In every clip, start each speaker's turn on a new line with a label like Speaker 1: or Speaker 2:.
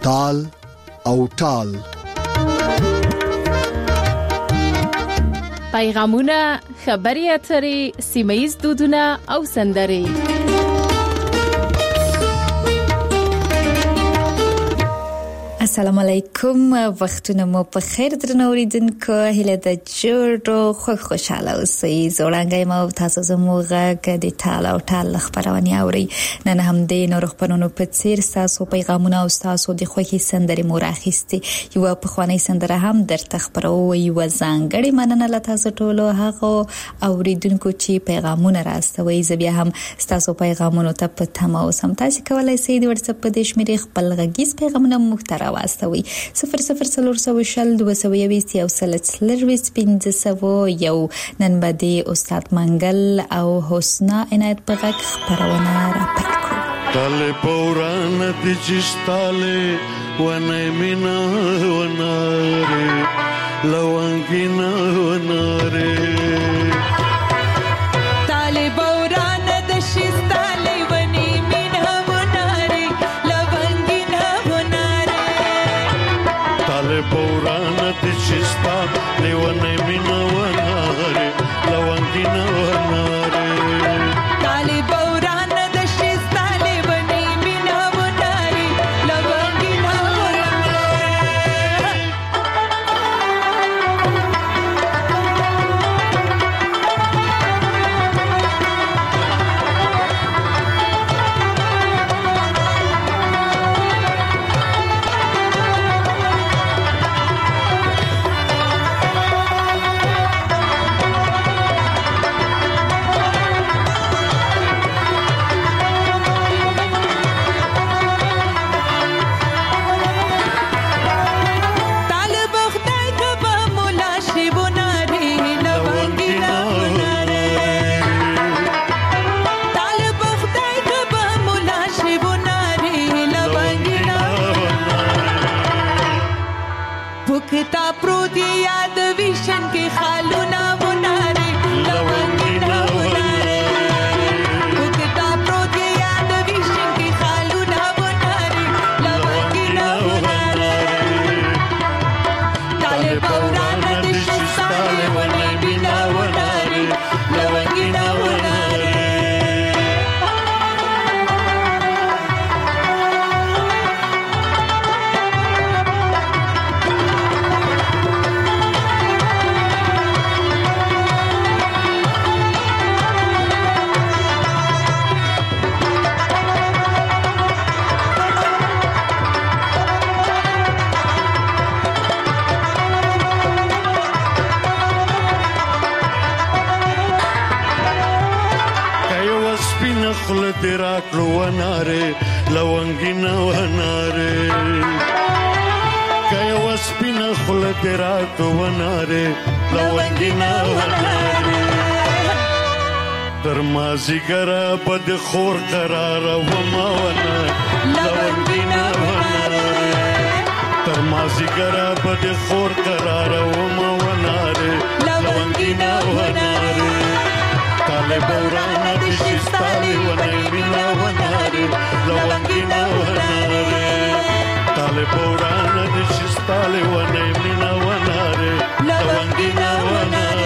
Speaker 1: تال او ټال.
Speaker 2: پیغامونه، خبري اترې، سیمه‌ییز دودونه او سندرې.
Speaker 3: السلام علیکم، وختونه مو په خیر درنو اوریدونکو. هیله د جوړو خوشاله اوسئ. زوړنګي مو تاسو زموږه د ټال او ټال خبرونه اوري. نن هم د نور خبرونو په څیر تاسو پیغامونه او تاسو د خوښي سندرې مو راخستي. یو په خواني سندره هم درته خبرو یو ځانګړي مننه له تاسو ټولو هغه اوریدونکو چې پیغامونه راستوي. زه بیا هم تاسو پیغامونو ته په تمه اوسم. تاسو کولای شئ د واتس اپ د شمیرې خپل غږیز پیغامونه محترم واستوي 004022 یو سلسلرويس 500 یو. نن باندې استاد منګل او حسنا عنایت په غږ خبرونه را پیل کړو.
Speaker 4: تاله پوران د چستاله ونه مینا وناره لوانګینا وناره
Speaker 5: تاله پوران د چستاله ونه مینا وناره لوانګینا وناره
Speaker 4: تاله پوران د چستاله ونه مینا وناره لوانګینا وناره
Speaker 5: تاله پوران د چستاله ونه مینا وناره لوانګینا بکتا پروت یاد ویشن کې خالونه وناره لوانګینا وناره بکتا پروت یاد ویشن کې خالونه وناره لوانګینا وناره تاله پوران د شستاله ونه مینا وناره لوانګینا وناره
Speaker 4: خل دراک لو وناره لوانګینا وناره کای وسپینا خل دراک وناره لوانګینا وناره درمازی ګرا بد خور قرار و ما وناره لوانګینا وناره درمازی ګرا بد خور قرار و ما وناره لوانګینا وناره تاله بوران د شستاله ونه مینا وناره لوانګینا وناره تاله بوران د شستاله ونه مینا وناره لوانګینا وناره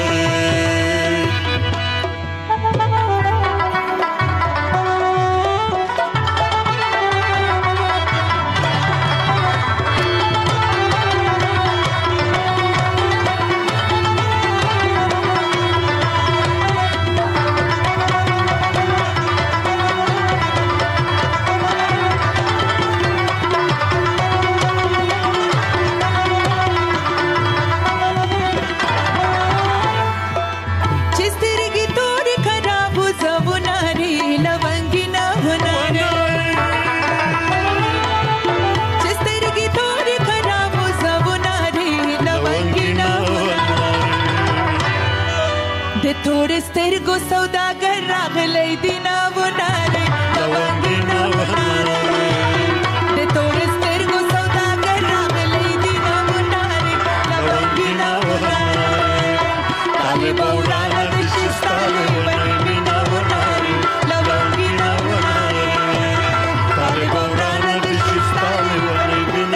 Speaker 5: تور سترګو سوداګر راغلی دینا وناره لوانګینا وناره د تور سترګو سوداګر راغلی دینا وناره لوانګینا وناره طالب وران د شستاله وناره وناره لوانګینا وناره طالب وران د شستاله وناره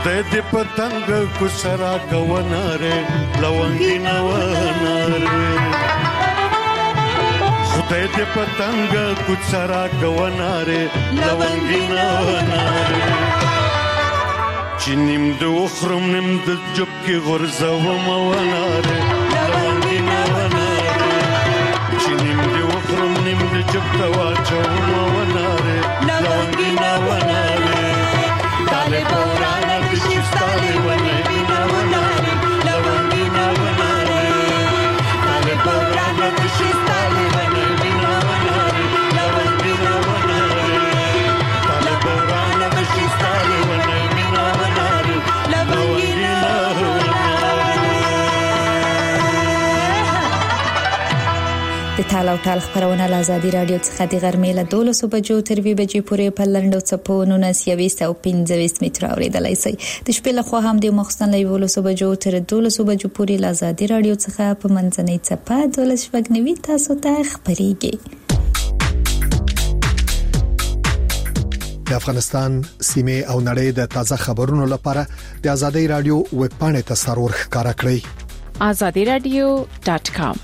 Speaker 4: خدای دې پتنګ کو سرا کووناره لونګینا وناره خدای دې پتنګ کو سرا کووناره لونګینا وناره چنیم د وخرم نیم د جب کې غرزه و موناره لونګینا وناره چنیم د وخرم نیم د جب توا چو موناره لونګینا وناره طالب ورانا کشستاله ونګینا وناره لونګینا وناره طالب ورانا کشستاله ونګینا وناره لونګینا وناره طالب ورانا کشستاله ونګینا وناره لونګینا
Speaker 3: د تال او ټال خبرونه له آزادي رادیو څخه د غرمې له 12 بجو تر 2 بجې پورې په لنډو څپو 1925 متر اوریدلای شئ د شپې له خوا هم د مخصوصن له 12 بجو تر 12 بجو پورې له آزادي رادیو څخه په منځنۍ څپه 12 تاسو ته خبريږي.
Speaker 1: د افغانستان سیمه او نړۍ د تازه خبرونو لپاره د آزادي رادیو ویب پاڼه ته سرور ښکارا کړئ
Speaker 2: azadiradio.com.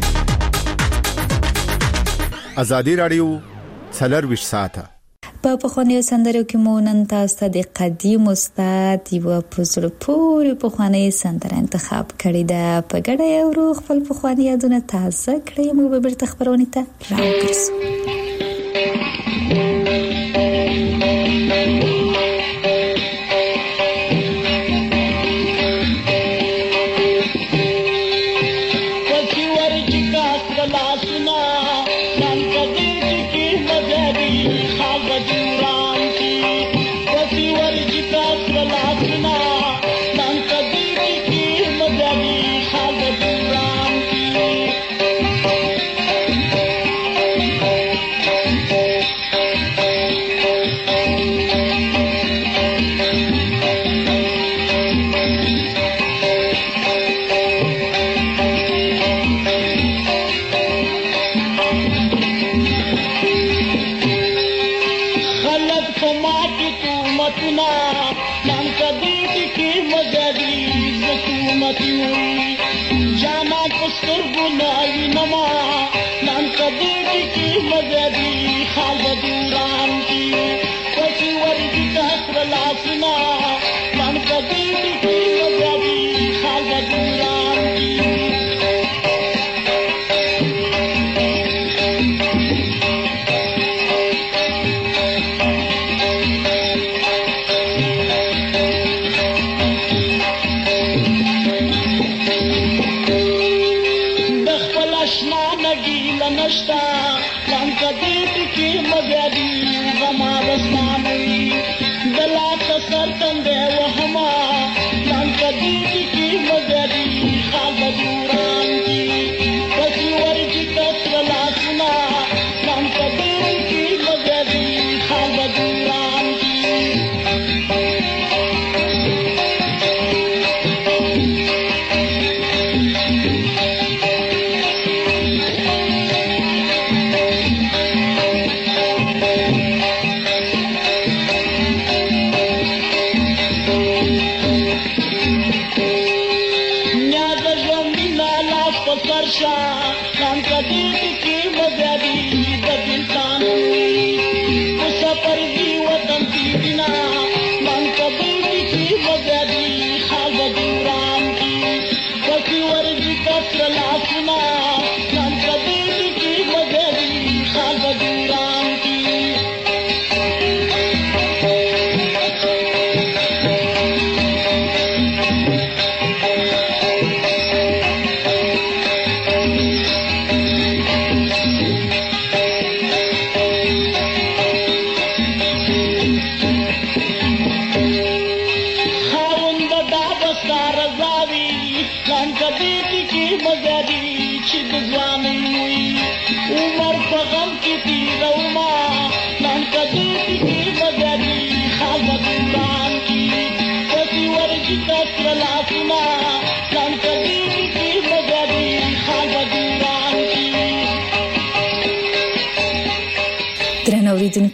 Speaker 6: آزادي رادیو 24 ساعته
Speaker 3: په خوانیو سندرو کې مو نن تاسو ته د قدیم استاد یو پزړه پورې په خواني سندره انتخاب کړی دا په ګډه یو روح خپل په خواني یادونه تازه کړی مو به بیرته خبرونه ته راوګرځو.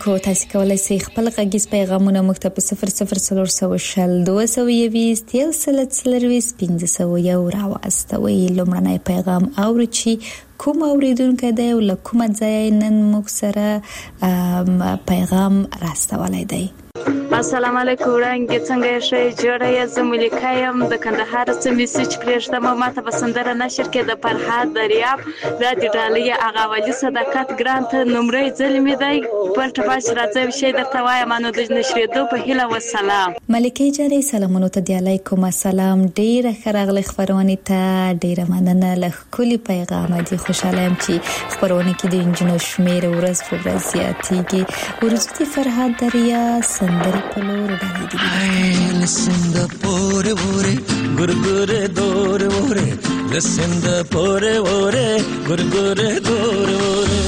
Speaker 3: اوریدونکو تاسو کولای شئ خپل غږیز پیغامونه موږ ته په 0042211501 راوستوي. لومړنی پیغام اوري چې کوم اوریدونکو دی او کومه ځای نن موږ سره پیغام راستولای دی.
Speaker 7: السلام علیکم وړاندې څنګه شې جوړه یې زمولیکایم د کندهار څخه میسج پرېښتم ماته بسندره نشر کې د فرحات دریاب د ډالۍ اغاوالي صداقت ګرانت نمرې ځلمې دی پر تباش راځي شي درته وایم انو د نشریدو په هیله والسلام.
Speaker 3: ملکه جاري سلامونه ته دی علیکم السلام. ډیره خراغله خبرونه ته ډیره مننه له کلی پیغام دي. خوشاله یم چې خبرونه کې د انجنونو شمیر ورځ په ورځ زیاتېږي. ورځي فرحات دریاب سندري پلور ډالې دي.
Speaker 8: listen the pore pore gurgure dore ore listen the pore pore gurgure dore ore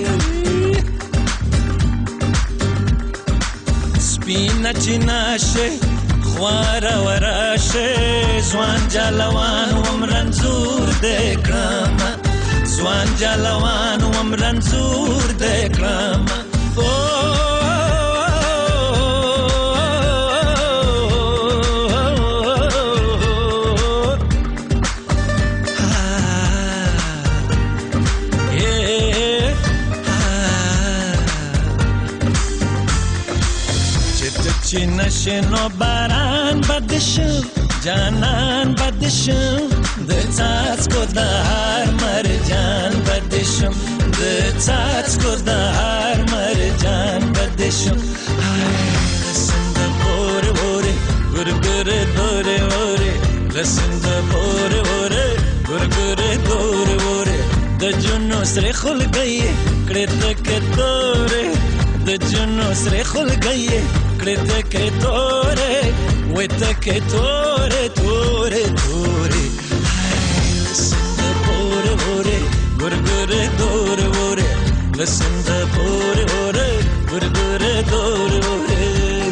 Speaker 8: spina chinashe khwara warashe zwan jalawan umranzur dekrama zwan jalawan umranzur dekrama نشنو باران بدشم جانان بدشم د څاڅکو د هر مرجان بدشم د څاڅکو د هر مرجان بدشم لسن د پوره وره ګرګره دوره وره لسن د پوره وره ګرګره دوره وره د جنو سره خلګي کړه تک دوره د جنو سره خلګي Crete che tore, wete che tore, tore, tore. Listen the pore, pore, gurgure, dore, ore. Listen the pore, pore, gurgure, dore, ore.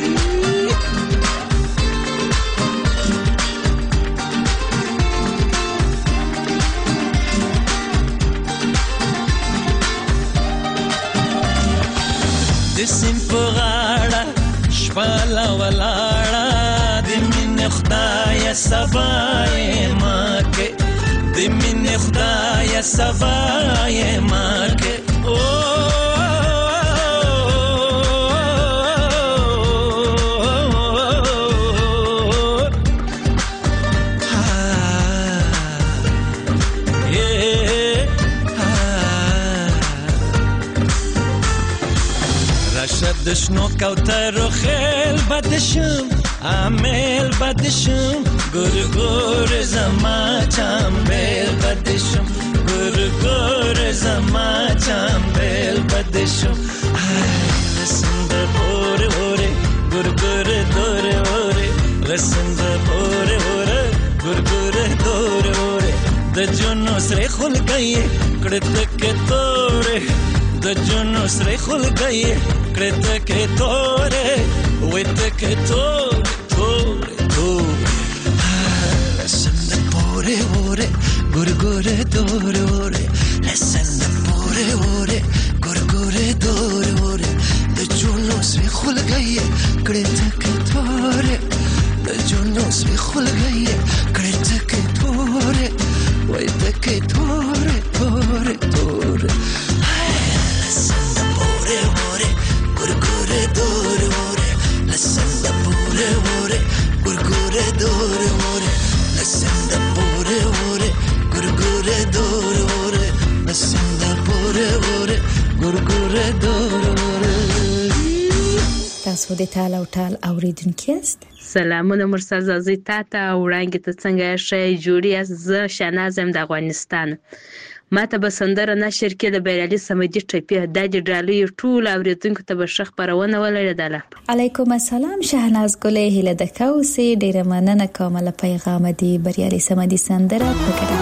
Speaker 8: Desin porada. Pala walala di min khudaya sabaye make di min khudaya sabaye make دشنو کوتر و خیل بدشم عمل بدشم گرگر زما چنبل بدشم گرگر زما چنبل بدشم لسن ده بوره بوره گرگر دوره بوره لسن ده بوره بوره گرگر دوره بوره ده جنو سره خلگئی کرده که دوره ده جنو سره خلگئی Crete che tore, wete che tore, tore, tore. Listen the pore, ore, gurgure, dore, ore. Listen the pore, ore, gurgure, dore, ore. The junos vi khulgaye, crete che tore. The junos vi khulgaye, crete che tore, wete che tore, tore, tore. Listen the pore, ore. Gurgure dore ore, listen the pore ore, gurgure dore ore, listen the pore ore, gurgure dore ore, listen the pore ore, gurgure dore ore.
Speaker 3: تاسو د ټال او ټال اوریدونکو یاست.
Speaker 7: سلامونه مرسل زازي تاته وړاندې ته څنګه شې جوړی ز شنازم د افغانستان. ماته بسندره نشر کې د بیرالي سمدي ټپی د ډالۍ ټول اوریدونکو ته بشخ پرونه ولرله.
Speaker 3: علیکم السلام شهناز ګلې هله د کوسي ډیره مننه کومه پیغام دی بیرالي سمدي سندره پکړه.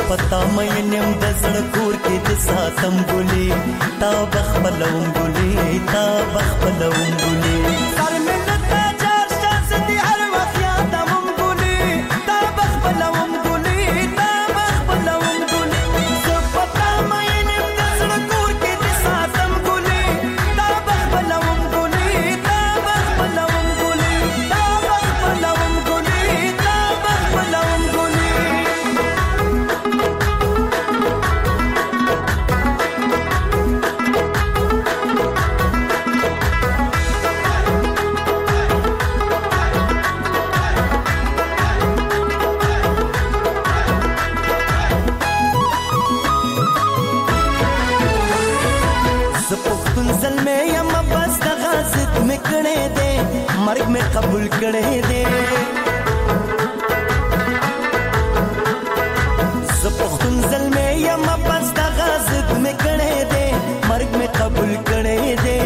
Speaker 9: پتا مینم د زړه کور کې د ساتم ګلې تا بخبلوم ګلې تا بخبلوم ګلې سر مې نتا چار شانس دي هر وخت یادم ګلې تا بخبلوم ګلې تا بخبلوم ګلې پتا مینم د زړه کور کې د ساتم ګلې تا بخبلوم ګلې تا بخبلوم ګلې تا بخبلوم ګلې تا بخبلوم ګلې مرگ میں قبول کرے دے زپختون ظلمے یا مپس دا غازد میں کرے دے مرگ میں قبول کرے دے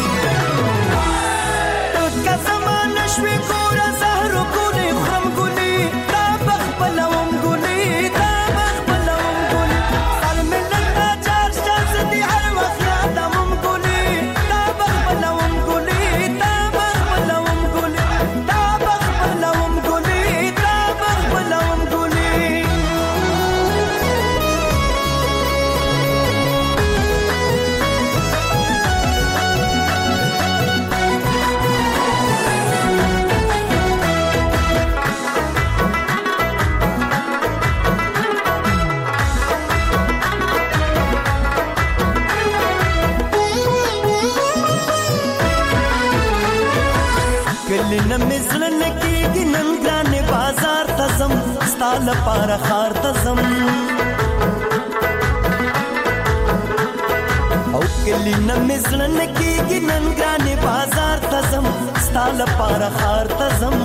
Speaker 9: تو کا زمان شوی کورا زہرو گولی خرم گولی تا بخبلوم گولی تا بخبلوم گولی سر میں نتا چار شاز دی ہر وقت یادم گولی تا بخبلوم گولی تا بخبلوم گولی تا بخبلوم گولی تا بخبلوم گولی کلی نمزلن کی گنن گران بازار تزم ستال پار خار تزم او کلی نمزلن کی گنن گران بازار تزم ستال پار خار تزم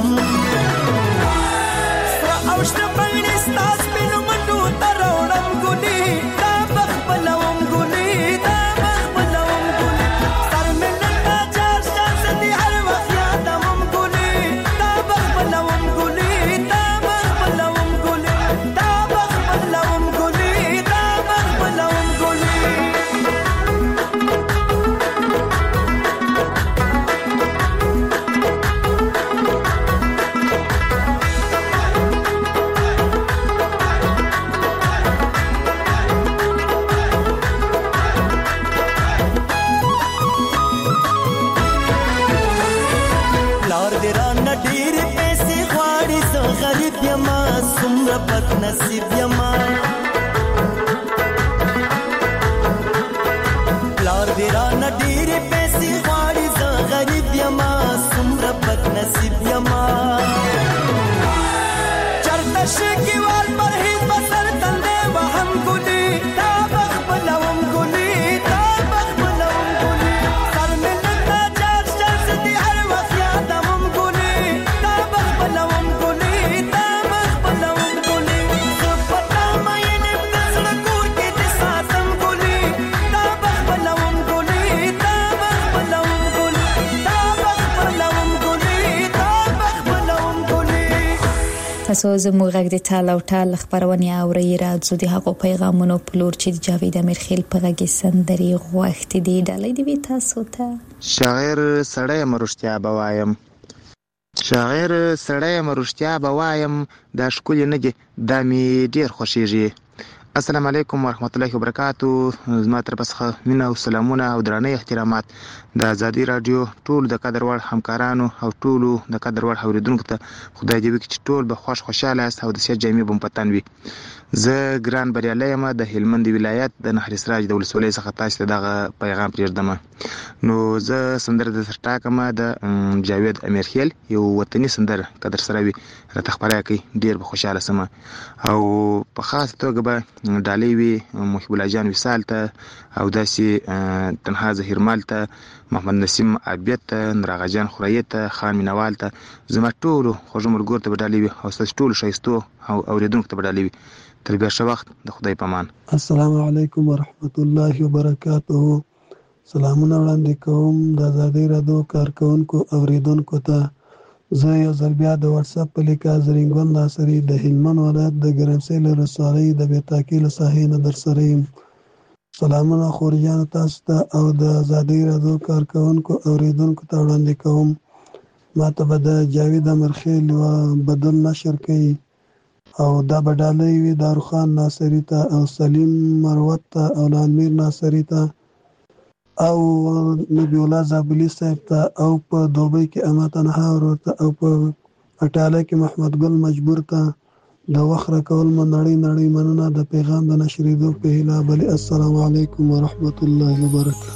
Speaker 9: سرا اوشت پنی ستاس بینو منو تروڑم گلی تا بخبلوم گلی تا بخبلوم گلی سر میں نتا چار شانس دی ہر وقت یادم گلی تا بخبلوم گلی تا بخبلوم گلی تا بخبلوم گلی تا بخبلوم گلی لار دیرا نډیر پیسې غواړي زه غریب یم څومره بد نصیب یم لار دیرا نډیر پیسې غواړي زه غریب یم څومره بد نصیب یم چرته شکیوال پر هیڅ بسر تندې وهم ګلي تا بخبلوم ګلي تا بخبلوم ګلي سر مې نتا چار شانس دي هر وخت یادم ګلي تا بخبلوم ګلي تا بخبلوم ګلي زه پتا مینم د زړه کور کې د ساتم ګلي تا بخبلوم ګلي تا بخبلوم ګلي تا بخبلوم ګلي تا بخبلوم ګلي
Speaker 3: تاسو زموږ غږ د ټال او ټال خبرونه اورئ راځو د هغو پیغامونو پلور چې جاوید امیرخیل په غږ سندري غوښتي دي ډالۍ دی تاسو ته
Speaker 10: شاعر سړی مرشتیا بوایم شاعر سړی مرشتیا بوایم دا ښکلي نه دي دا مې ډېر خوښیږي السلام علیکم ورحمت الله وبرکاتو زما تر پسخه مینه او سلامونه او درنه احترامات د ازادي رادیو ټول د قدر وړ همکارانو او ټول د قدر وړ اوریدونکو ته خدای دې وکړي چې ټول به خوشاله است او د سیاست جامع بم پتن وي زه ګران بریالي یم د هلمند ولایت د نهر سراج د ولسوالۍ څخه تاسو ته دغه پیغام پرېږدم نو زه سندره د سرټاکم د جاوید امیرخیل یو وطني سندره قدر سره وي راته خبره کوي ډیر به خوشاله سم او په خاص توګه به ډالۍ وي محب الله جان وصال ته او داسې تنها زهیر مال ته محمد نسیم عبیت ته نراغه جان خورایت ته خان مینوال ته زما ټولو خوږ مرګور ته ډالۍ وي او تاسو ټول شایستو او اوریدونکو ته ډالۍ وي تر بیا ښه وخت د خدای په امان
Speaker 11: السلام علیکم ورحمت الله وبرکاته سلامونه وړاندې کوم د ازادي رادیو کارکونکو اوریدونکو ته زه یو ځل بیا د واتس اپ په لیکه زرینګون ناصري د هلمند ولایت د ګرمسیر له ولسوالۍ د بیتاکي له ساحې نه در سره یم. سلامونه خورجانو تاسو ته او د ازادۍ راډیو کارکوونکو اوریدونکو ته وړاندې کوم. ما ته به د جاوید امرخیل یوه بدل نشر کوي او دا به ډالۍ وي داروخان ناصري ته او سلیم مروت ته او لالمیر ناصري ته او نبی الله زابلي صاحب ته او په دوبۍ کې احمد انها ورته او په اټاله کې محمد ګل مجبور ته د وخت راکول نړۍ مننه د پیغام د نشریدو په هیله. بلې السلام علیکم ورحمت الله وبرکاته.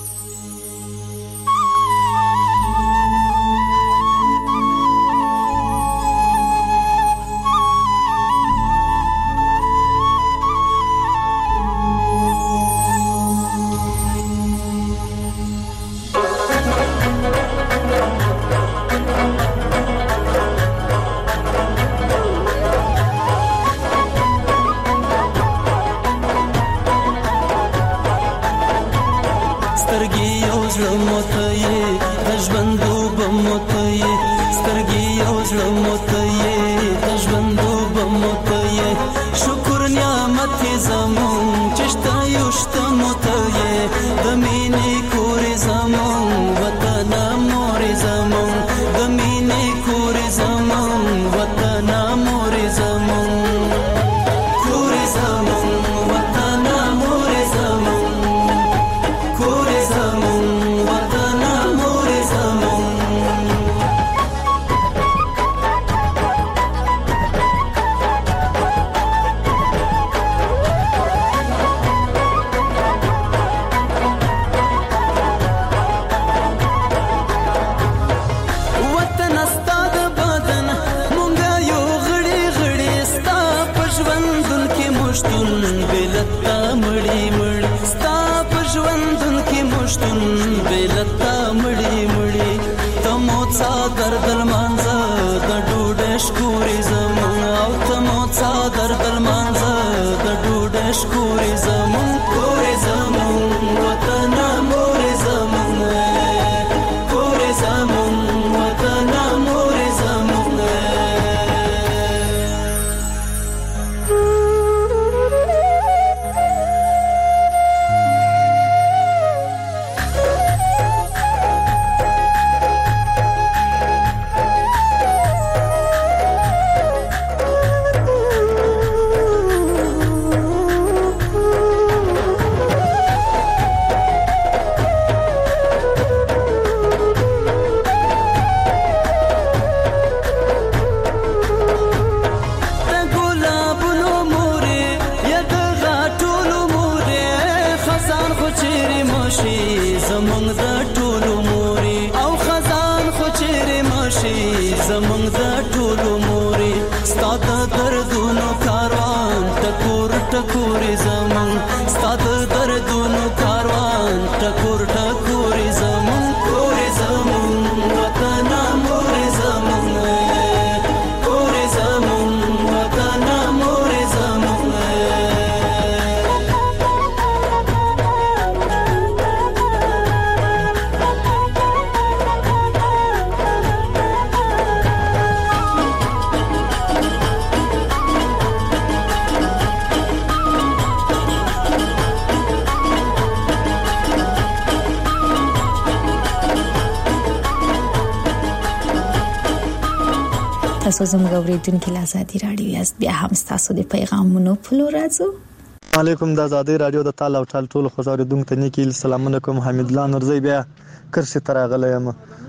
Speaker 3: تاسو زموږ اوریدونکو له ازادي راډیو یاست. بیا هم تاسو د پیغامونو په لور راځو.
Speaker 12: علیکم د ازادي راډیو د تعال او ټول خوښ اوریدونکو ته نیکی سلامونه کوم. حمید الله نورزی بیا کرشي تراغله یم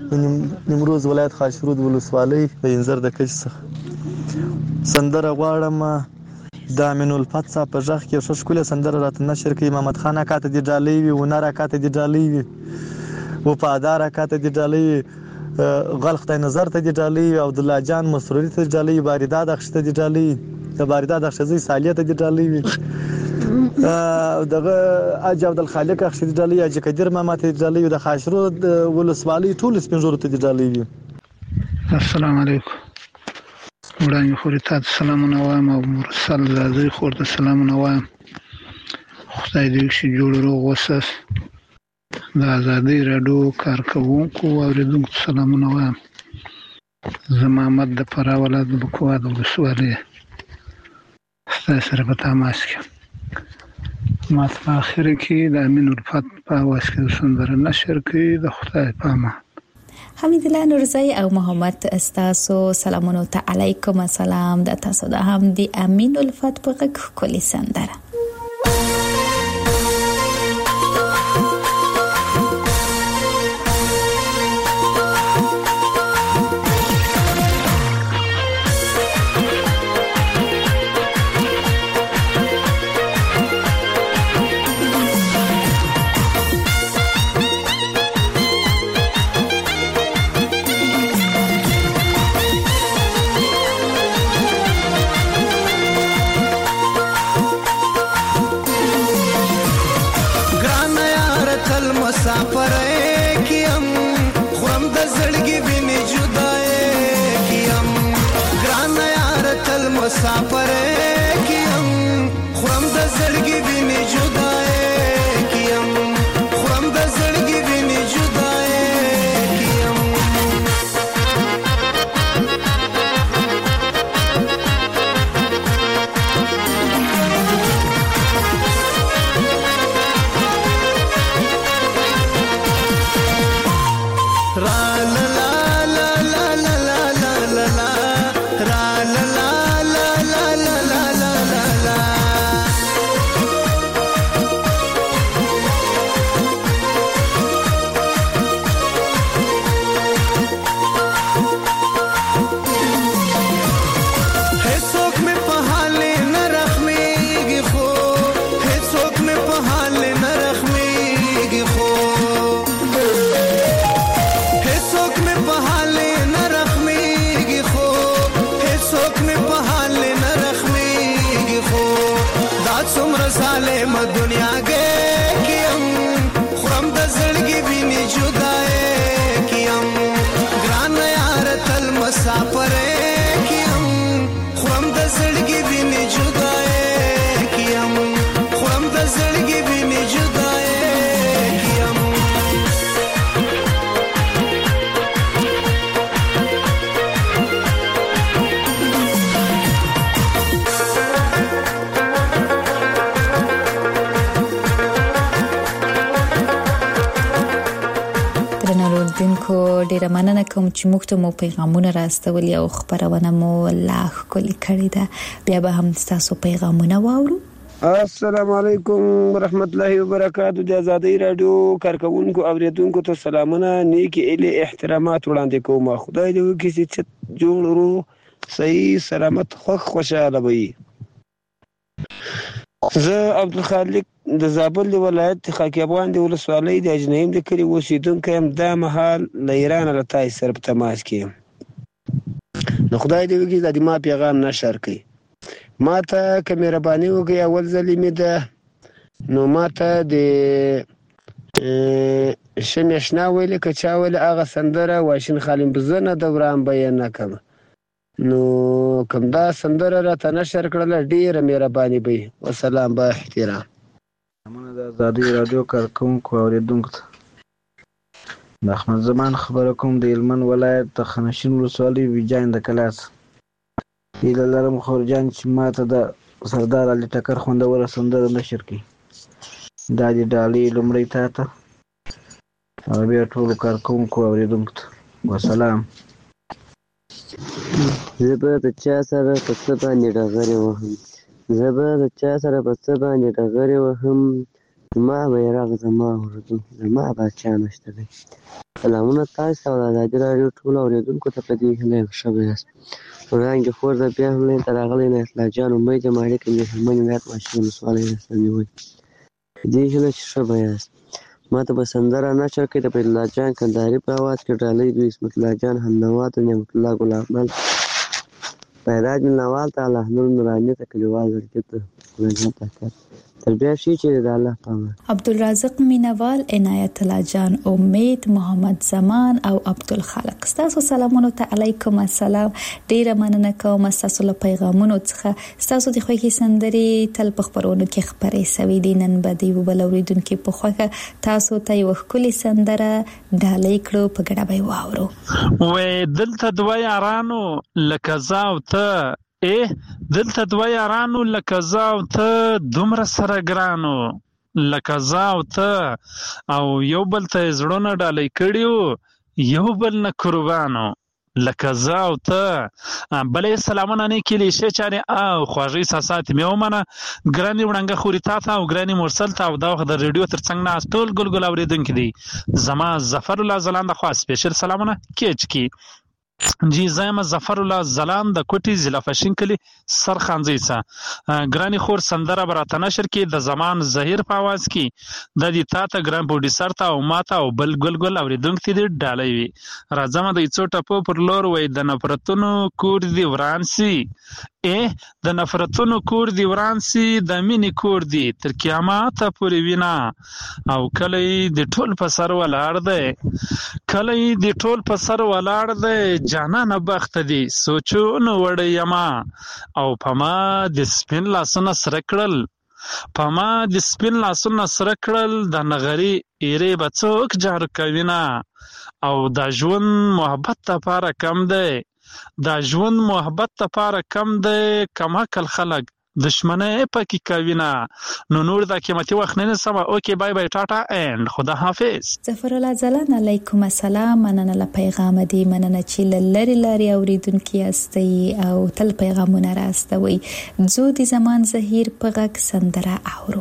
Speaker 12: نیمروز ولایت خاشرود ولسوالۍ د انځر د کچ څخه سندره غواړم د امین الفت صاحب په ځخ کې څه شکل سندره راته نشر کوي. محمد خان کاته دی ډالۍ وی وناره کاته دی ډالۍ وی و پادار کاته دی ډالۍ غلخ ته نظر ته دی ډالۍ او عبد الله جان مسروري ته ډالۍ باریدا د خشته دی ډالۍ د باریدا د خشزي سالیه ته دی ډالۍ دغه اج عبد الخالق خشته دی ډالۍ اج قدیر ماما ته دی ډالۍ د خاشرود ولسوالۍ ټول سپینجور ته دی ډالۍ.
Speaker 13: السلام علیکم. وړاندې خوري تاسو سلامونه وایم او مرسل زازي خورته سلامونه وایم. خدای دې شي جوړ روغ وسس د ازادي راډیو کارکوونکو او اوریدونکو سلامونه وایم. زمامت د فراه ولایت بکوا د ولسوالۍ ستاسو سره په تماس کې ما په اخر کې د امین الفت په اواز کې سندره نشر کړي د خدای په امان.
Speaker 3: حمید الله نورزی او محمد استاسو سلامونه علیکم. السلام د تاسو د هم د امین الفت په غږ کلی سندره.
Speaker 9: مسافر کیم خورم د زړګي ویني جدای کیم خورم د زړګي ویني جدای کیم را لا لا لا لا لا لا لا را لا ظالم دنیا کې کیم خرم د زړګي ویني جدای کیم ګران یار تل مسافر کیم خرم د زړګي ویني جدای کیم خرم د زړګي ویني جدای کیم
Speaker 3: دونکو ډیره مننه کوم چې موږ ته مو پیغامونه راستولي او خبرونه مو لا ښکلې کړې ده. بیا به هم تاسو پیغامونه واورو.
Speaker 14: السلام علیکم ورحمت الله وبرکاتہ. د آزادۍ رادیو کارکونکو اوریدونکو ته سلامونه، نیکی اله احترامات وړاندې کوم. خدای دې وکړي چې جوړ ورو صحیح سلامت خوشاله وي. زه عبدالخالق د زابل ولایت خاکی افغان د ولسوالۍ د اجنیم د کلی اوسیدونکی یم. دا مهال له ایران له تاسو سره په تماس کې یم. نو خدای دې وکړي د ما پیغام نشر کړي. ما ته که مهرباني وکړي اول ځل مې ده نو ما ته د شمې اشنا ویلې که چا ویلې هغه سندره واشین خالم بزنه دوران بیان نکړم. نو کوم دا سندره راته نشر کړله ډیره مهرباني به. والسلام با احترام.
Speaker 15: همونه د آزادۍ رادیو کارکونکو اوریدونکو ته د احمد زمان خبره کوم د هلمند ولایت د خانشین ولسوالۍ ویجان د کلاس. هیله لرم خورجان چې ما ته د سردار علي ټکر خوندوره سندره نشر کړي. دا د ډالۍ لومړی تا ته او بیا ټولو کارکونکو اوریدونکو ته والسلام.
Speaker 16: زه به د چا سره په څه باندې ډغرې وهم، زه به د چا سره په څه باندې ډغرې وهم، زما بیرغ زما اردو زما پاچا نشته دی. سلامونه تاسو او د ازادي راډیو ټولو اورېدونکو ته په دې هیله یم ښه به یاست. وړاندې خور د بیا هم ته راغلی نه اصلاح جان امید یم اړیکې د هلمند ولایت ماشین ولسوالۍ رسنۍ وایي په دې هیله چې ښه به یاست. ما ته به سندره نشر کړي د فیض الله جان کندهاري په اواز کې ډالۍ دوی عصمت الله جان همنوات او نعمت الله ګل احمد پیراج مینوال ته الله نور نوراني ته کلیوال ورکې ته ګلجان طاقت تر بیا شي چې د الله په
Speaker 3: عبدالرزاق مینوال، عنایت الله جان امید، محمد زمان او عبدالخالق، تاسو سلامونه ته علیکم السلام. ډیره مننه کوم تاسو له پیغامونو څخه. تاسو د خوښي سندري تل په خبرونو کې خبرې سوي دي، نن به دی وبلوریدونکو په خوښه تاسو ته یو ښکلي سندره ډالۍ کړو، په ګډه به واورو.
Speaker 17: وې دلته دوه یارانو لکه زاو ته دلته دوه یارانو لکه زاو ته دومره سره ګرانو لکه زاو ته او یو بل ته زړونه ډالۍ کړیو یو بل نه قربانو لکه زاو ته. بلې سلامونه نه کلی شي چاري او خواږی ساسات میومنه ګرانی وړنګه خوري تا ته او ګرانی مرسل ته او دا د ریډیو ترڅنګ نه ټول ګلګل اوریدونکو دي. زما ظفر الله زلان د خاص سپیشل سلامونه کېچ کی جی زایم ظفر الله زلان د کوټي ضلع فشین کلی سرخانځي سا ګرانی خور سندره براته نشر کې د زمان زهیر په आवाज کې د دې تا ته ګران پروډوسر ته او ماته او بل ګلګل اوریدونکو دي ډالۍ وي. راځم د څوټه په لور وای د نفرتونو کور دی ورانسي د نفرتونو کور دی ورانسي د مینې کور دی تر قیامت پورې وینا او کله د ټول په سر ولاړ دی کله د ټول په سر ولاړ دی جانانه بخت دی سوچونه وړی یما او پما د سپین لاسونه سره کړل پما د سپین لاسونه سره کړل د نغری ایره بڅوک جار کوینا او د ژوند محبت لپاره کم دی دا ژوند محبت لپاره کم دی کما کل خلق دشمنه پکې کوینا نو نور د قیمتي وخت نه سم. اوکې بای بای ټاټا اند خدا حافظ.
Speaker 3: ظفر الله زلان علیکم السلام. مننه له پیغام دی، مننه چې لری لری اوریدونکو یاستئ او تل پیغامونه راستوي. زو د زمان زهیر په غږ سندره اورو.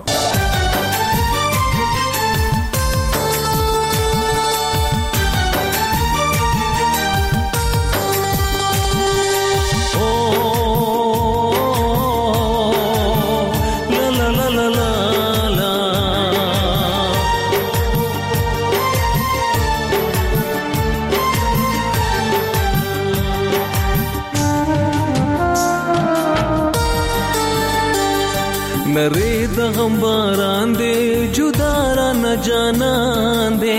Speaker 8: نری د غم باران دے جدا را نه جانان دے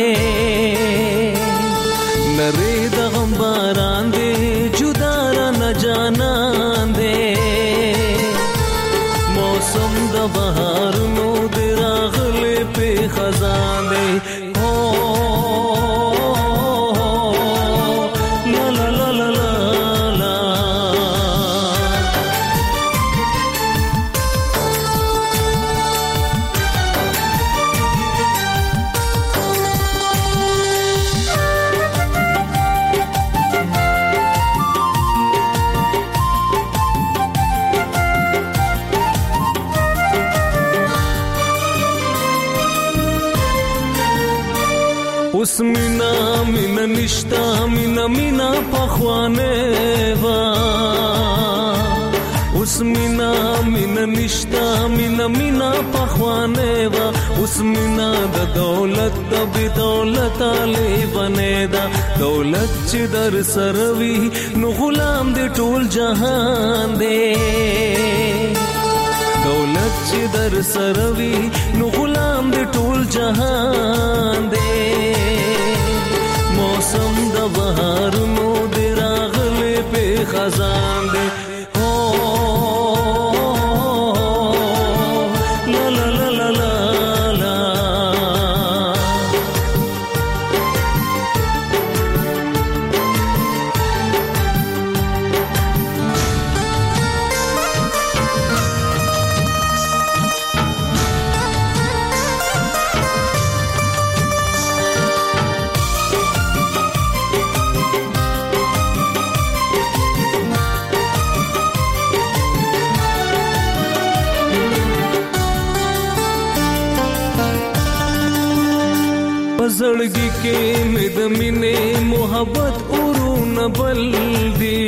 Speaker 8: نری د غم باران دے جدا را نه جانان دے موسم د بهار نو د راغله په خزان دے اوس مینا مینا نشتا مینا مینا پخوانه وا اوس مینا مینا نشتا مینا مینا پخوانه وا اوس مینا د دولت د بی دولت علی بنه دا دولت چې در سروي نو غلام دې ټول جهان دې دولت چې در سروي نو غلام دې ټول جهان دې موسم د بهار نو د راغله په خزان دې زړګي کې مې د مینې محبت اورونه بل دي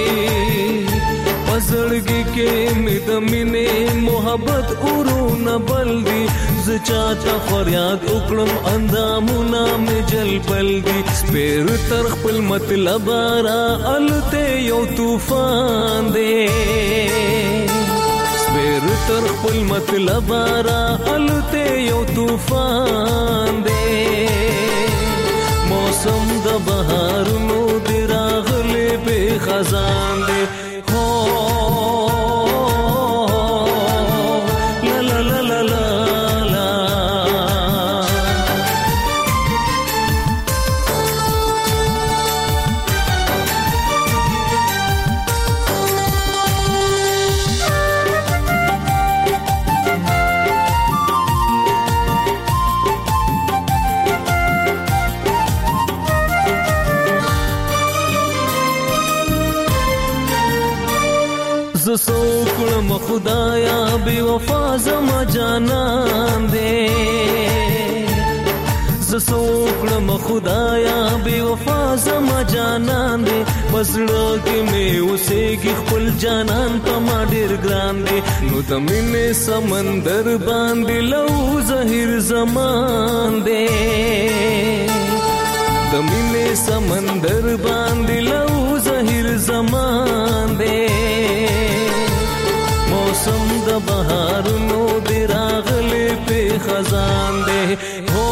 Speaker 8: زړګي کې مې د مینې محبت اورونه بل دي ز چاته فریاد وکړم اندامونه مې جل بل دي پیر تر خپل مطلب را الته یو طوفان دی پیر تر خپل مطلب را الته یو طوفان دی موسم د بهارونو دی راغلی به خزان دی هو لا لا لا لا لا زسوکړم خدایا بے وفا زما جانان دے زسوکړم خدایا بے وفا زما جانان دے پسړه کې مې اوسېږي خپل جانان په ما ډېر ګران دے نو د مینې سمندر باندې لو زهیر زمان دے د مینې سمندر باندې لو زهیر زمان دے موسم د بهارونو دی راغلی په خزان دی هو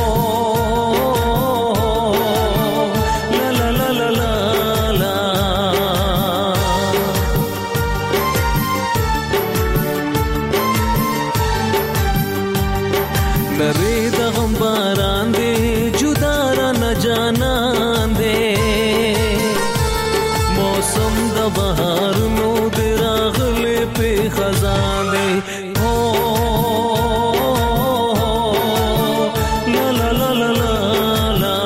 Speaker 8: لا لا لا لا لا لا نری د غم باران دی جدا را نه جانان دی موسم د بهارونو دی راغلی په خزان دی هو لا لا لا لا لا لا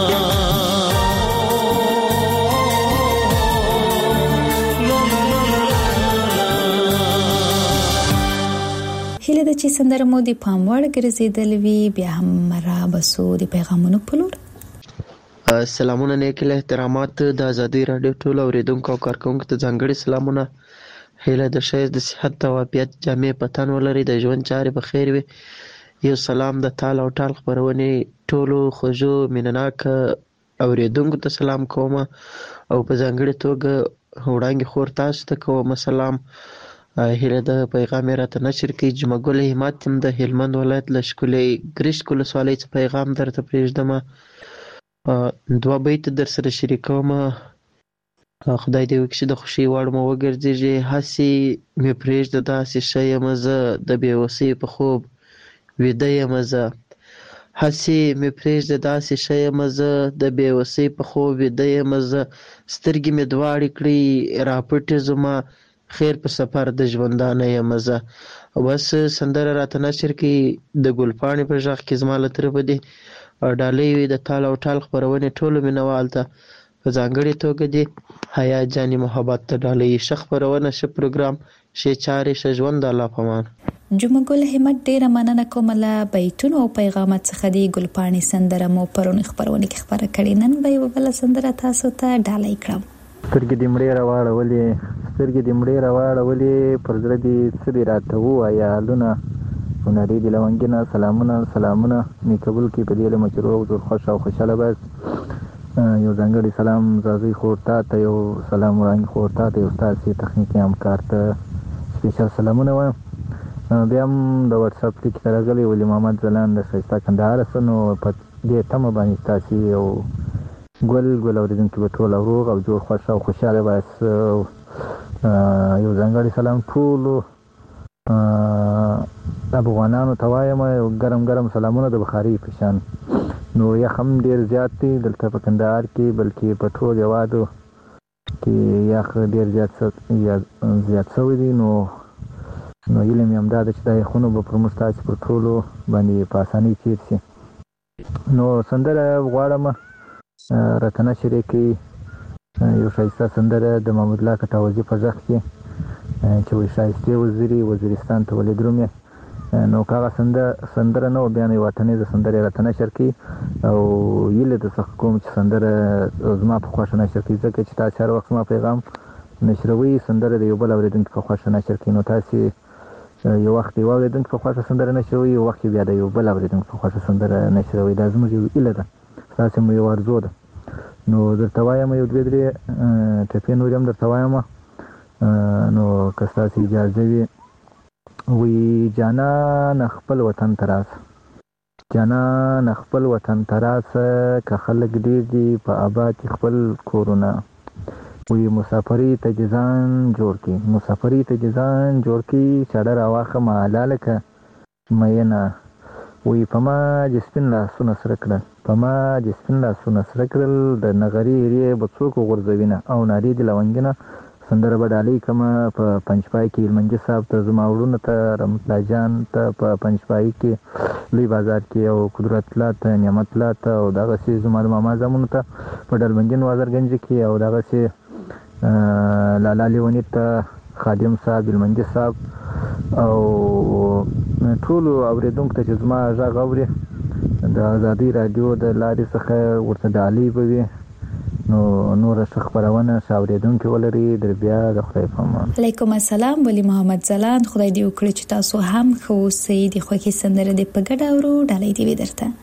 Speaker 3: هیله ده چې سندره مو د پام وړ ګرځېدل وي بیا هم مرابسو د پیغامونو په لور
Speaker 18: سلامونه نیکل احترامات د ازادي رادیو ټول اوریدونکو او کارکونکو ته ځانګړي سلامونه هیله د ښایست د صحت او عافیت جامع پتن ولري د ژوند چارې په خیر وي یو سلام د تال او ټال خبرونې ټولو خوږو مینناک اوریدونکو ته سلام کوم او په ځانګړي توګه وړاندې خور تاسو ته کوم سلام هیله د پیغام راته نشر کوي جمعګل همت د هلمند ولایت له ښکلې ګرشت ولسوالۍ څخه پیغام درته پرېږدم دوه بیت در سره شریکوم خدای دې وکړي چې د خوښۍ وړ مو وګرځېږي هسې مې پرېږده داسې ښه یم زه د بېوسۍ په خوب ویده یم زه هسې مې پرېږده داسې ښه یم زه د بېوسۍ په خوب ویده یم زه سترګې مې دواړې کړې راپټې زما خیر په سفر د ژوندانه یم زه بس سندره راته نشر کوي د ګلپاڼې په غږ کې زما له طرفه دي ډالۍ وي د تال او ټال خپرونې ټولو مینوال ته په ځانګړې توګه دي حیا جانې محبت ته ډالۍ ښه خپرونه ښه پروګرام ښې چارې ښه ژوند الله پامان
Speaker 3: جمعه ګل همت ډیره مننه کوم له بیتونو او پیغامات څخه دی ګلپاڼې سندره مو پرونی خبرونه کې خبره کړې نن به بل سندره تاسو ته ډالۍ کړم
Speaker 19: سترګې دې مړې راواړولې پر زړه دې څه دې راته ووایه حالونه هنري دې لونګینه سلامونه مې قبول کړي په دې له مچرو او زور خوښ او خوشحاله باید یو ځانګړی سلام زازوی خورتا ته یو سلام وړاندې خورتا ته یو ستاسې تخنیکي همکار ته سپیشل سلامونه وایم بیا هم د واتساپ لیک ته راغلی ولي محمد ځلان د ښایسته کندهار څخه نو په دې تمه باندې ستاسې یو ګل اورېدونکي به ټول روغ او جوړ خوښ او خوشحاله باید یو ځانګړی سلام ټولو افغانانو ته وایم یو ګرم سلامونه د بخارۍ په شان نو یخ هم ډېر زیات دی دلته په کندهار کې بلکې په ټول هېوادو کې یخ ډېر زیات شوی دی نو هیله مې همدا ده چې دا یخونه به پر موږ تاسې پر ټولو باندې په اسانۍ تېر شي نو سندره غواړم راته نشر یې کړي یو ښایسته سندره د محمود الله کټاوزي په غږ کې چې وایي ښایستې وزیرستان ته ولې درومې نو که هغه سندره نه و بیا نو یې واټنیزه سندرې راته نشر کړي او هیله درڅخه کوم چې سندره زما په خوښه نشر کړي ځکه چې تاسې هر وخت زما پیغام نشروي سندره د یو بل اورېدونکي په خوښه نشر کړي نو تاسې یو وخت یو اورېدونکي په خوښه سندره نشروي یو وخت بیا د یو بل اورېدونکي په خوښه سندره نشروي دا زموږ یو هیله ده ستاسې مو یو ارزو ده نو درته وایم یو دوې درې ټپې نورې هم درته وایم نو که ستاسې اجازه وي وی جانان خپل وطن تراس جانان خپل وطن تراس که خلک ډیر دي په آباد خپل کورونه وی مسافری ته ځان جوړ کی مسافری ته ځان جوړ کی چاډر واخه مالاله ک مینه وی پما جسپن لا سونه سره کړل پما جسپن لا سونه سره کړل د نغری ری بڅوک غرزوینه او ناری دی لونګنه سندره بدالي کما په پنځپای کې منجي صاحب ته زما ورونه ته رحمت الله جان ته په پنځپای کې لوی بازار کې او قدرت الله ته نعمت الله ته او دغه سي زما ماما زمون ته په ډلمنجن وازرګنج کې او دغه سي لالا لیونی ته خادم صاحب المنجي صاحب او ټول اوریدونکو ته چې زما غږ اوري د آزادي رادیو د لارې څخه ورته دالي بوي نو نور څه خبرونه شاوریدونکو ولري در بیا د خدای په امان.
Speaker 3: علیکم السلام ولی محمد زلان خدای دې وکړي چې تاسو هم خو سید خو کې سندره دې په ګډه ورو ډالۍ دی ودرته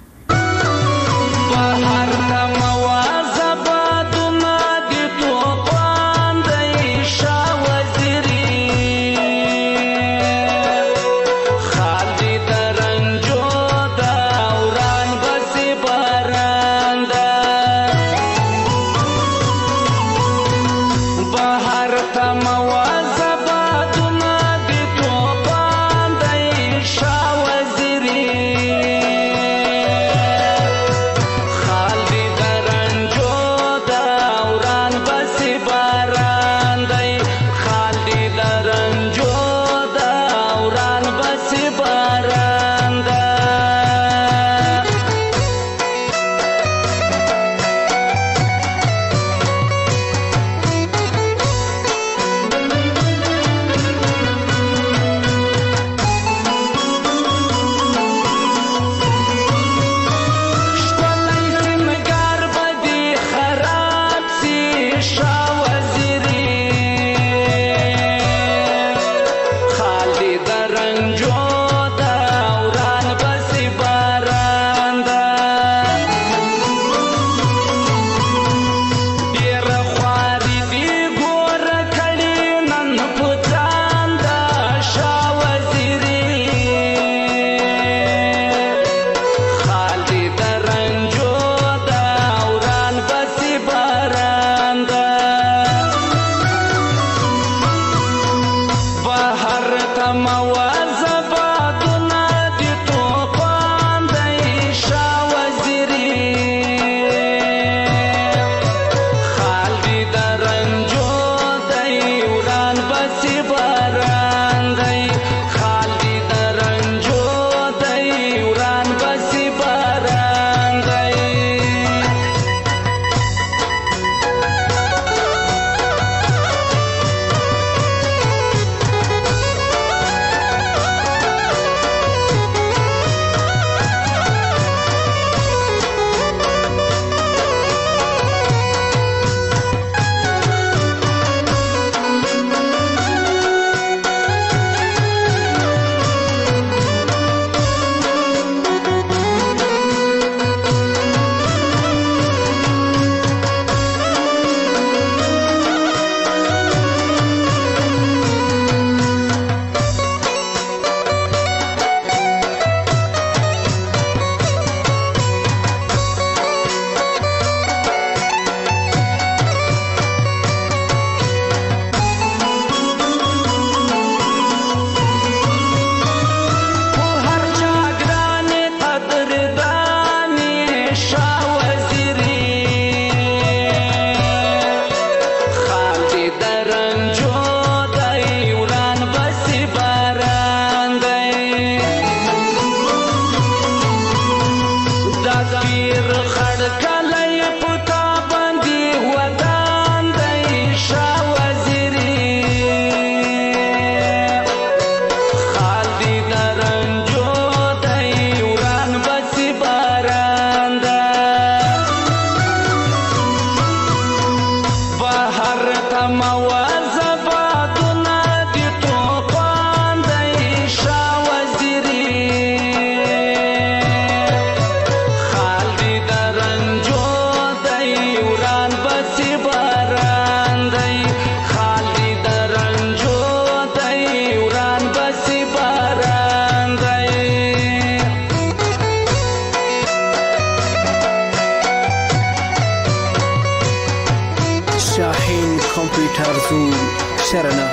Speaker 20: شرنه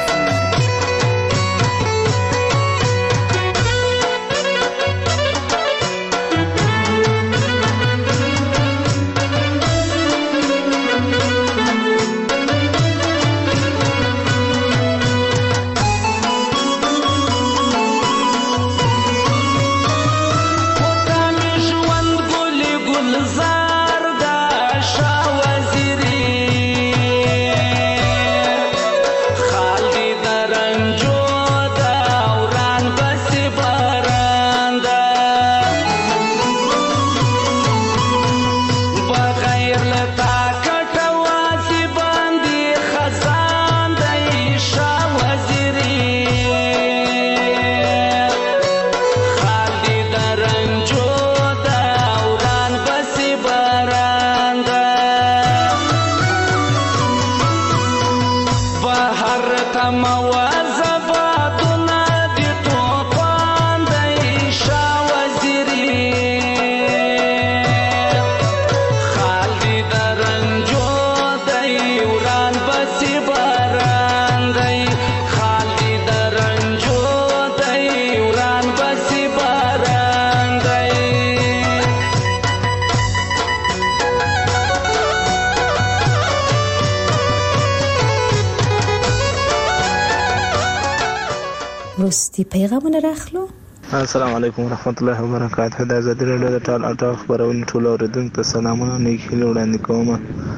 Speaker 3: وروستي پیغامونه راخلو.
Speaker 21: السلام علیکم ورحمت الله وبرکاته. د ازادي راډیو د ټال اټاو خبرونه ټول اوریدونکو ته سلامونه نیک هیله وړاندې کوم.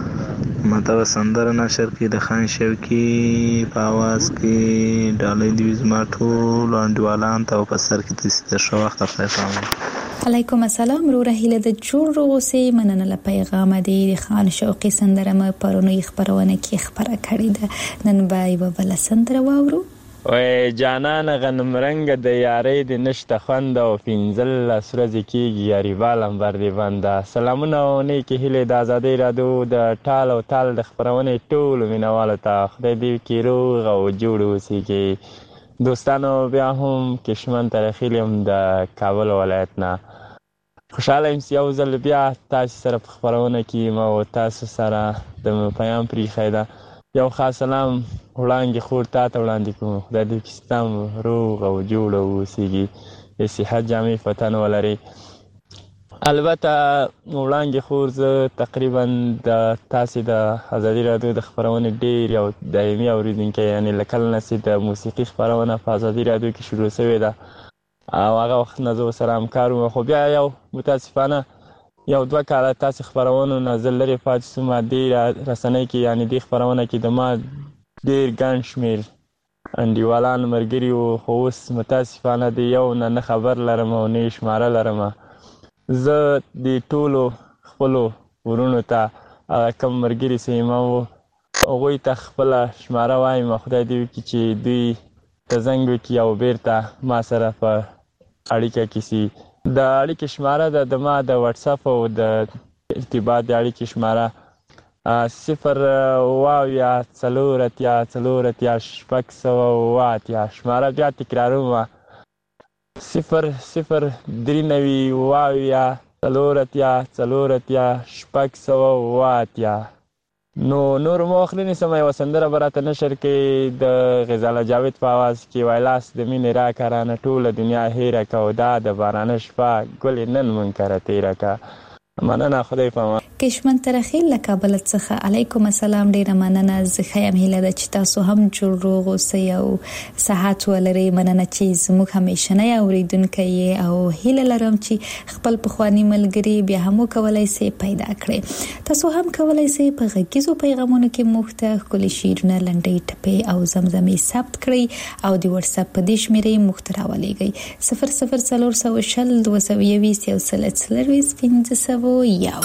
Speaker 21: ماته سندره نشر کې د خان شوقي په आवाज کې ډالۍ دی زما ټول انډوالان ته په سر کې د شو وخت افسانه.
Speaker 3: علیکم السلام روره هیله د جوړ روسي مننه له پیغام دی خان شوقي سندره م پرونی خبرونه کې خبره کړې ده. نن به یو بل سندره واورو.
Speaker 22: وای جانان غنم رنگ د یاري د نشته خوند او فینزل سورځ کیږي یاري بالم باندې بنده. سلامونه او نیکی هیله د ازادي رادیو د ټال او تال د خبرونه ټول مینوال ته خدای دې کې روغ او جوړ اوسئ. دوستانو بیا هم کشمن ترخیلم د کابل ولایت نه خوشاله یم یو ځل بیا تاسو سره په خبرونه کې ما او تاسو سره د پیغام پری خیدا یو خاص سلام وړاندې خور ته وړاندې کوم. خدای دې کستم روغ او جوړ اوسئ. صحت جامع فتن ولري. البته وړاندې خور زه تقریبا د تاسو د ازادي رادیو د خبرونه ډیر یو دایمي اوریدونکو یعنی لکل نسي د موسیقي خبرونه په ازادي رادیو کې شروع شوې ده او هغه وخت نه زه سره همکارم. خو بیا یو متاسفانه یو دوه کاله تاسو خبرونه نازل لري پاتې سم دي رسنۍ کې یعنی د خبرونه کې د ما ډیر ګڼ شمیر انډیوالان مرګري او خو اوس متاسفانه دی یو نه خبر لرم او نه شماره لرم. زه د ټولو خپلو ورونو ته کم مرګري سیمه او هغوی ته خپل شماره وایم. خدای دې وکړي چې دوی ته زنګ وکړي او بیرته ما سره په اړیکه کې سي. د اړیکې شماره د ما د واتس اپ او د ارتباط د اړیکې شماره 0 شماره بیا تکراروم 0 نو نور مخلنی سمه وسندره براته نشر کې د غزاله جاوید په आवाज کې وایلاس د مینې را کرانه ټول دنیا هیره کو دا د باران شپه ګل نن منکره تیره کا. مننه خدای پامان.
Speaker 3: کشمن ترخیل له کابل څخه علیکم السلام ډیره مننه. زه خیم هیله د چې تاسو هم جوړ روغ اوسئ او صحت ولرئ. مننه چې زموږ همیشنه اوریدونکي او هیله لرم چې خپل پخوانی ملګری بیا هم کولای شي پیدا کړئ. تاسو هم کولای شئ په غږیزو پیغامونو کې مخته کلی شیرونه لنډۍ ټپې او زمزمې ثبت کړئ او د واتس اپ په دې شمیرې مخترا ولېږئ 00420 یو.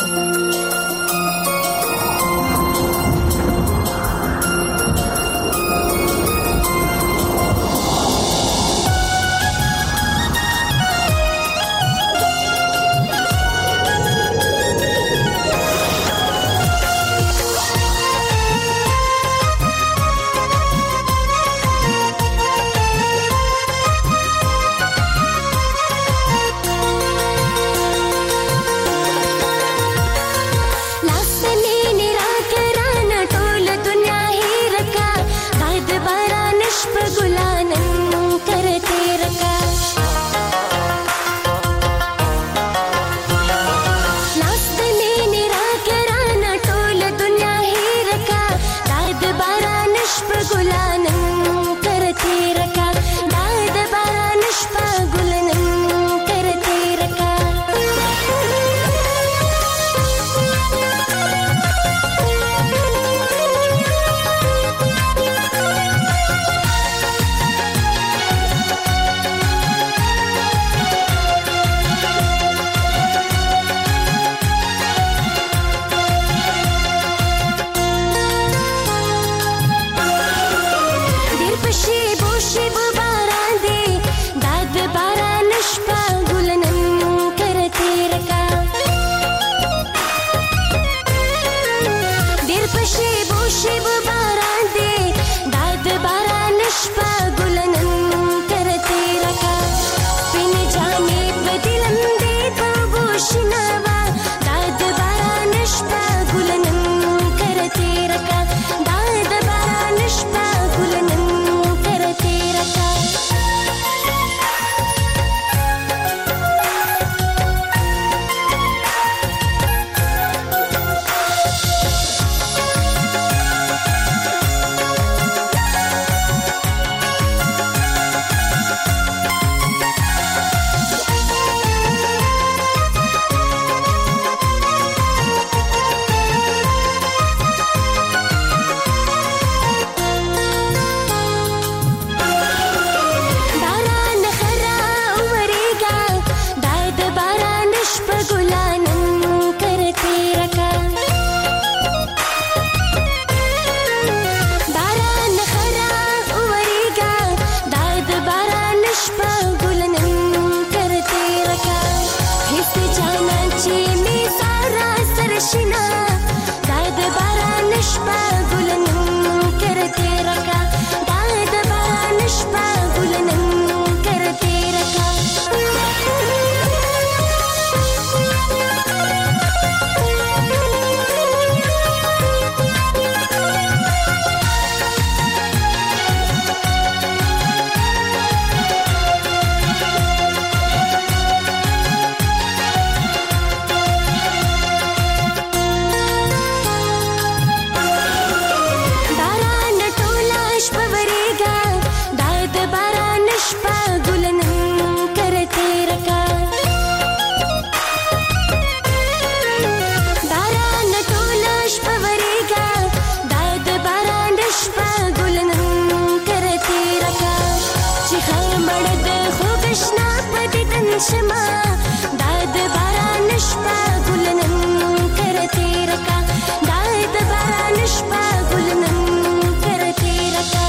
Speaker 5: شما د باران شپه ګلنن کر تیر کا د باران شپه ګلنن کر تیر کا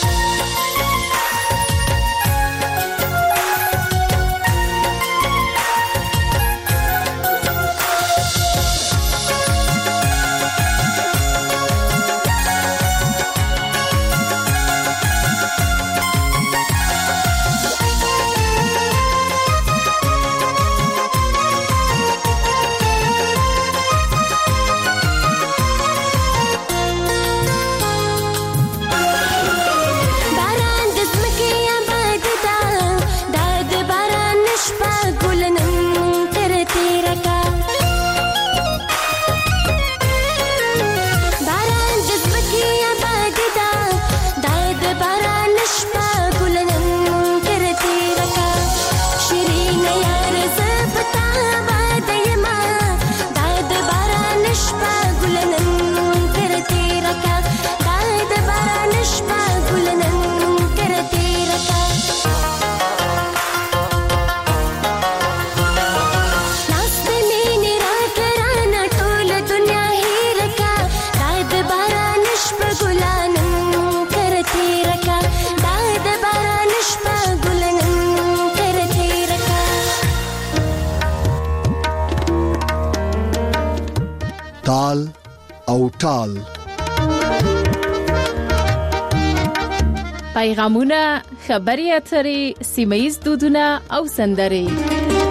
Speaker 1: تال او ټال
Speaker 2: پیغامونه، خبري اترې، سیمه ییز دودونه او سندرې